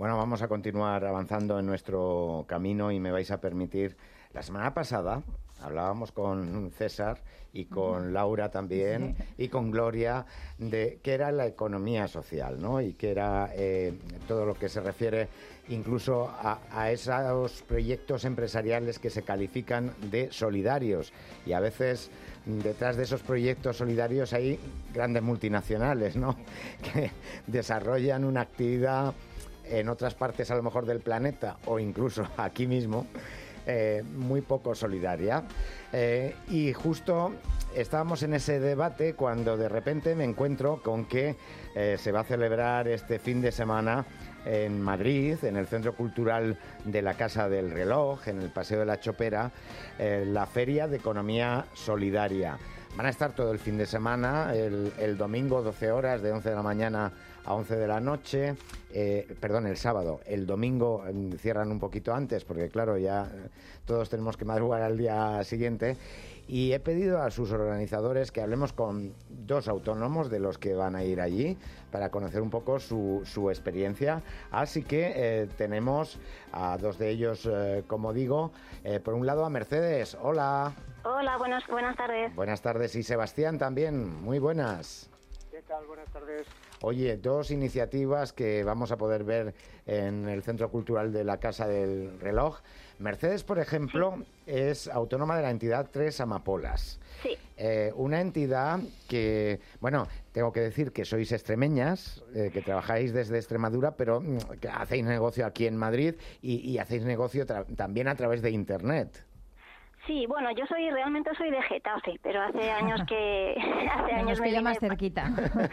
Bueno, vamos a continuar avanzando en nuestro camino y me vais a permitir. La semana pasada hablábamos con César y con Laura también y con Gloria de qué era la economía social, ¿no? Y qué era todo lo que se refiere incluso a esos proyectos empresariales que se califican de solidarios. Y a veces detrás de esos proyectos solidarios hay grandes multinacionales, ¿no? Que desarrollan una actividad en otras partes a lo mejor del planeta o incluso aquí mismo, muy poco solidaria. Y justo estábamos en ese debate cuando de repente me encuentro con que se va a celebrar este fin de semana en Madrid, en el Centro Cultural de la Casa del Reloj, en el Paseo de la Chopera, la Feria de Economía Solidaria. Van a estar todo el fin de semana, el domingo 12 horas, de 11 de la mañana a 11 de la noche, el sábado. El domingo cierran un poquito antes, porque claro, ya todos tenemos que madrugar al día siguiente. Y he pedido a sus organizadores que hablemos con dos autónomos de los que van a ir allí para conocer un poco su experiencia. Así que tenemos a dos de ellos, como digo. Por un lado a Mercedes. Hola. Hola, buenas tardes. Buenas tardes. Y Sebastián también. Muy buenas. ¿Qué tal? Buenas tardes. Oye, dos iniciativas que vamos a poder ver en el Centro Cultural de la Casa del Reloj. Mercedes, por ejemplo, es autónoma de la entidad Tres Amapolas. Sí. Una entidad que, bueno, tengo que decir que sois extremeñas, que trabajáis desde Extremadura, pero que hacéis negocio aquí en Madrid y hacéis negocio también a través de Internet. Sí, bueno, yo realmente soy de Getafe, pero hace años que... Nos pilla más cerquita.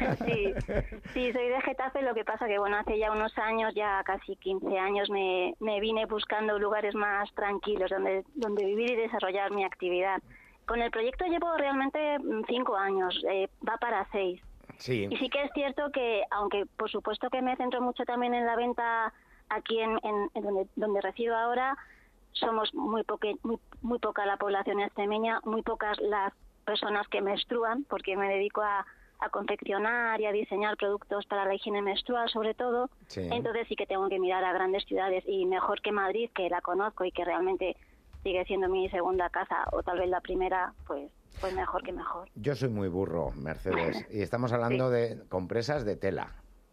Sí, soy de Getafe, lo que pasa que, bueno, hace ya unos años, ya casi 15 años, me vine buscando lugares más tranquilos donde vivir y desarrollar mi actividad. Con el proyecto llevo realmente 5 años, va para 6. Sí. Y sí que es cierto que, aunque por supuesto que me centro mucho también en la venta aquí en donde resido ahora, somos muy poca la población extremeña, muy pocas las personas que menstruan, porque me dedico a confeccionar y a diseñar productos para la higiene menstrual sobre todo. Sí. Entonces sí que tengo que mirar a grandes ciudades, y mejor que Madrid, que la conozco y que realmente sigue siendo mi segunda casa, o tal vez la primera, pues mejor que mejor. Yo soy muy burro, Mercedes, y estamos hablando de compresas de tela.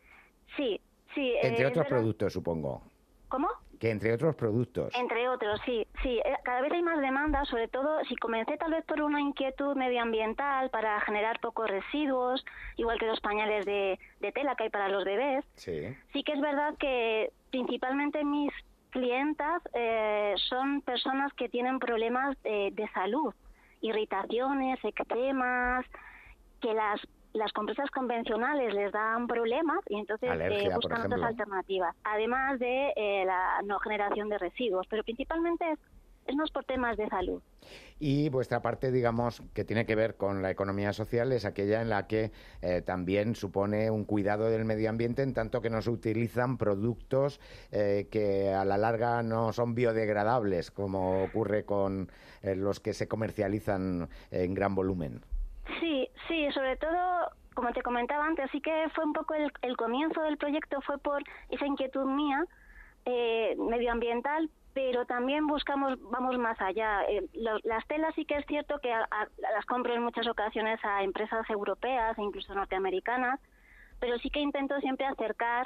Sí. Entre otros productos, supongo. ¿Cómo? Que entre otros productos. Entre otros, sí. Cada vez hay más demanda, sobre todo si comencé tal vez por una inquietud medioambiental para generar pocos residuos, igual que los pañales de tela que hay para los bebés. Sí. Sí que es verdad que principalmente mis clientas son personas que tienen problemas de salud, irritaciones, eczemas, que las compresas convencionales les dan problemas y entonces buscan otras alternativas, además de la no generación de residuos, pero principalmente es más por temas de salud. Y vuestra parte, digamos, que tiene que ver con la economía social, es aquella en la que también supone un cuidado del medio ambiente, en tanto que no se utilizan productos que a la larga no son biodegradables, como ocurre con los que se comercializan en gran volumen. Sí, sobre todo, como te comentaba antes, sí que fue un poco el comienzo del proyecto, fue por esa inquietud mía medioambiental, pero también vamos más allá. Las telas sí que es cierto que las compro en muchas ocasiones a empresas europeas e incluso norteamericanas, pero sí que intento siempre acercar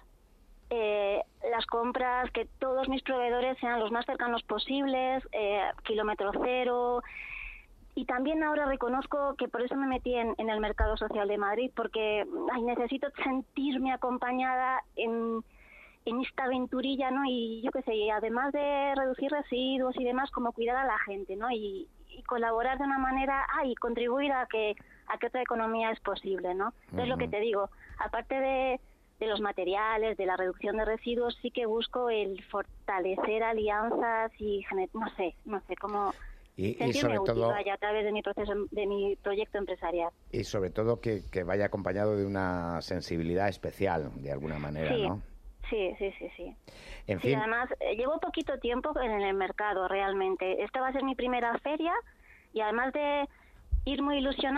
las compras, que todos mis proveedores sean los más cercanos posibles, kilómetro cero. Y también ahora reconozco que por eso me metí en el mercado social de Madrid, porque necesito sentirme acompañada en esta aventurilla, ¿no? Y yo qué sé, y además de reducir residuos y demás, como cuidar a la gente, ¿no? Y colaborar de una manera, y contribuir a que otra economía es posible, ¿no? Entonces, lo que te digo, aparte de los materiales, de la reducción de residuos, sí que busco el fortalecer alianzas y, no sé cómo... Y sobre todo a través de mi proyecto empresarial. Y sobre todo que vaya acompañado de una sensibilidad especial, de alguna manera, ¿no? Sí. En fin. Además, llevo poquito tiempo en el mercado, realmente. Esta va a ser mi primera feria y además de ir muy ilusionada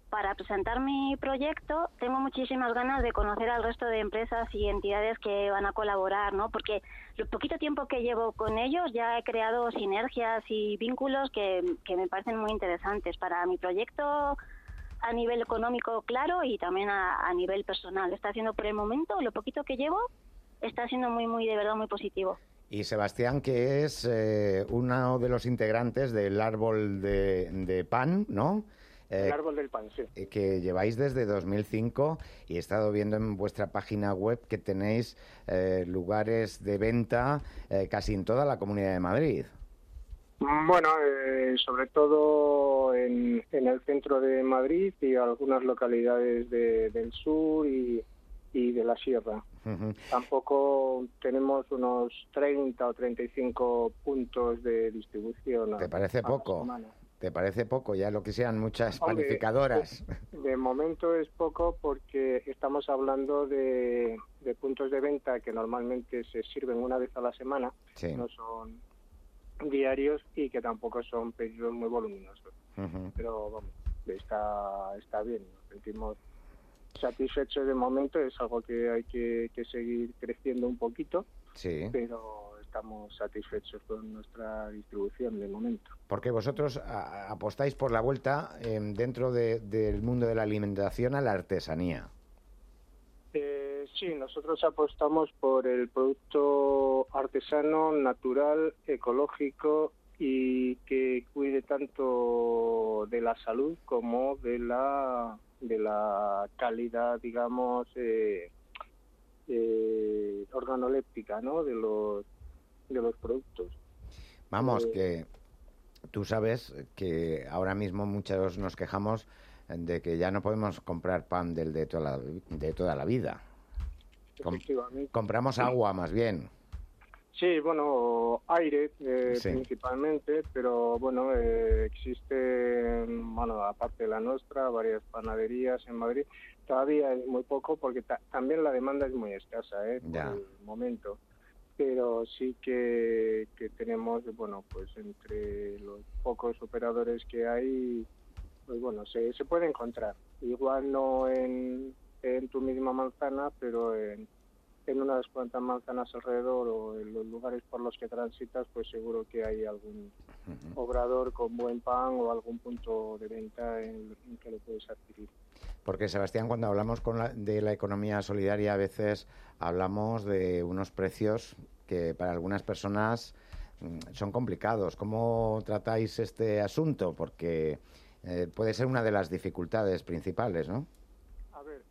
para presentar mi proyecto tengo muchísimas ganas de conocer al resto de empresas y entidades que van a colaborar, ¿no? Porque el poquito tiempo que llevo con ellos ya he creado sinergias y vínculos que me parecen muy interesantes para mi proyecto a nivel económico, claro, y también a nivel personal. Está siendo por el momento, lo poquito que llevo, está siendo muy, de verdad, muy positivo. Y Sebastián, que es uno de los integrantes del árbol de pan, ¿no? El árbol del pan, sí. Que lleváis desde 2005 y he estado viendo en vuestra página web que tenéis lugares de venta casi en toda la Comunidad de Madrid. Bueno, sobre todo en el centro de Madrid y algunas localidades del sur y de la sierra. Uh-huh. Tampoco tenemos unos 30 o 35 puntos de distribución. ¿Te parece poco? ¿Te parece poco? Ya lo que sean muchas panificadoras. De momento es poco porque estamos hablando de puntos de venta que normalmente se sirven una vez a la semana, sí. No son diarios y que tampoco son pedidos muy voluminosos. Uh-huh. Pero vamos, está bien, nos sentimos satisfechos de momento, es algo que hay que seguir creciendo un poquito, sí. Pero estamos satisfechos con nuestra distribución de momento. Porque vosotros apostáis por la vuelta dentro del mundo de la alimentación a la artesanía. Sí, nosotros apostamos por el producto artesano, natural, ecológico y que cuide tanto de la salud como de la calidad, digamos, organoléptica, ¿no? de los productos. Vamos, que tú sabes que ahora mismo muchos nos quejamos de que ya no podemos comprar pan de toda la vida. Compramos agua, más bien. Sí, bueno, aire sí. Principalmente, pero bueno, existen, bueno, aparte de la nuestra, varias panaderías en Madrid. Todavía es muy poco porque también la demanda es muy escasa, por el momento. Pero sí que tenemos, bueno, pues entre los pocos operadores que hay, pues bueno, se puede encontrar. Igual no en tu misma manzana, pero en unas cuantas manzanas alrededor o en los lugares por los que transitas, pues seguro que hay algún obrador con buen pan o algún punto de venta en que lo puedes adquirir. Porque, Sebastián, cuando hablamos de la economía solidaria, a veces hablamos de unos precios que para algunas personas son complicados. ¿Cómo tratáis este asunto? Porque puede ser una de las dificultades principales, ¿no? A ver,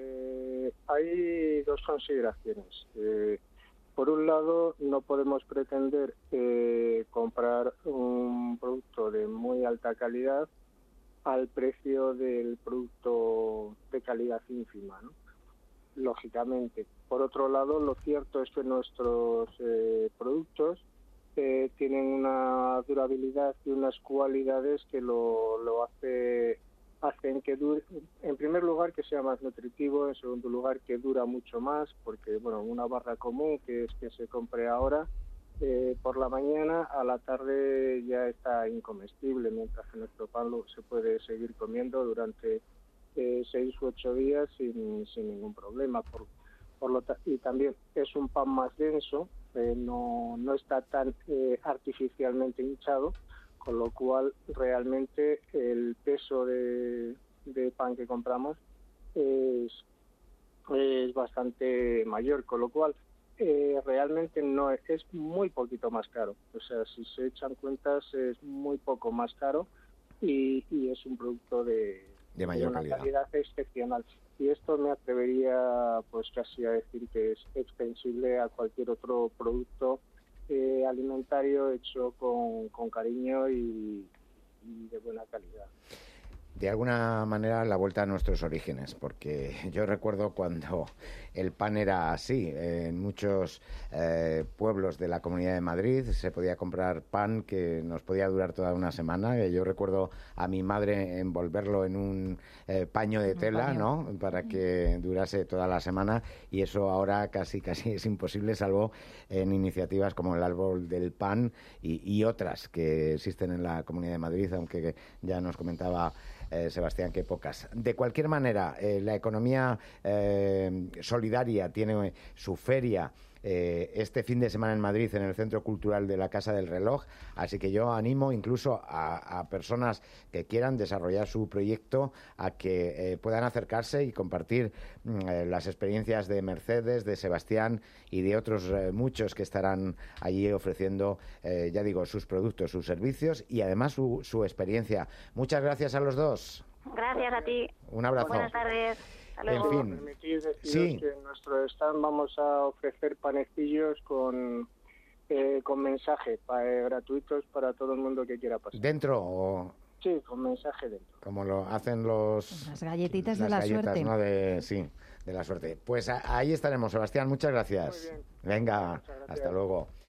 hay dos consideraciones. Por un lado, no podemos pretender comprar un producto de muy alta calidad al precio del producto de calidad ínfima, ¿no? Lógicamente. Por otro lado, lo cierto es que nuestros productos tienen una durabilidad y unas cualidades que lo hacen que dure, en primer lugar, que sea más nutritivo, en segundo lugar, que dura mucho más, porque bueno, una barra común que es que se compre ahora, por la mañana, a la tarde ya está incomestible, mientras que nuestro pan se puede seguir comiendo durante 6 u 8 días sin ningún problema. Y también es un pan más denso, no está tan artificialmente hinchado, con lo cual realmente el peso de pan que compramos es bastante mayor, con lo cual realmente no es muy poquito más caro. O sea, si se echan cuentas es muy poco más caro y es un producto de mayor una calidad excepcional. Y esto me atrevería pues casi a decir que es extensible a cualquier otro producto alimentario hecho con cariño y de buena calidad. De alguna manera la vuelta a nuestros orígenes, porque yo recuerdo cuando el pan era así. En muchos pueblos de la Comunidad de Madrid se podía comprar pan que nos podía durar toda una semana. Yo recuerdo a mi madre envolverlo en un paño de tela, ¿no?, para que durase toda la semana, y eso ahora casi es imposible, salvo en iniciativas como el Árbol del Pan y otras que existen en la Comunidad de Madrid, aunque ya nos comentaba Sebastián, que pocas. De cualquier manera, la economía solidaria tiene su feria este fin de semana en Madrid, en el Centro Cultural de la Casa del Reloj, así que yo animo incluso a personas que quieran desarrollar su proyecto a que puedan acercarse y compartir las experiencias de Mercedes, de Sebastián y de otros muchos que estarán allí ofreciendo, ya digo, sus productos, sus servicios y además su experiencia. Muchas gracias a los dos. Gracias a ti. Un abrazo. Buenas tardes. En fin. Permitid deciros Sí. que en nuestro stand vamos a ofrecer panecillos con mensaje gratuitos para todo el mundo que quiera pasar. ¿Dentro o...? Sí, con mensaje dentro. Como lo hacen Las galletitas de la galletas, suerte. ¿no? De la suerte. Pues ahí estaremos, Sebastián. Muchas gracias. Muy bien. Venga, Muchas gracias. hasta luego.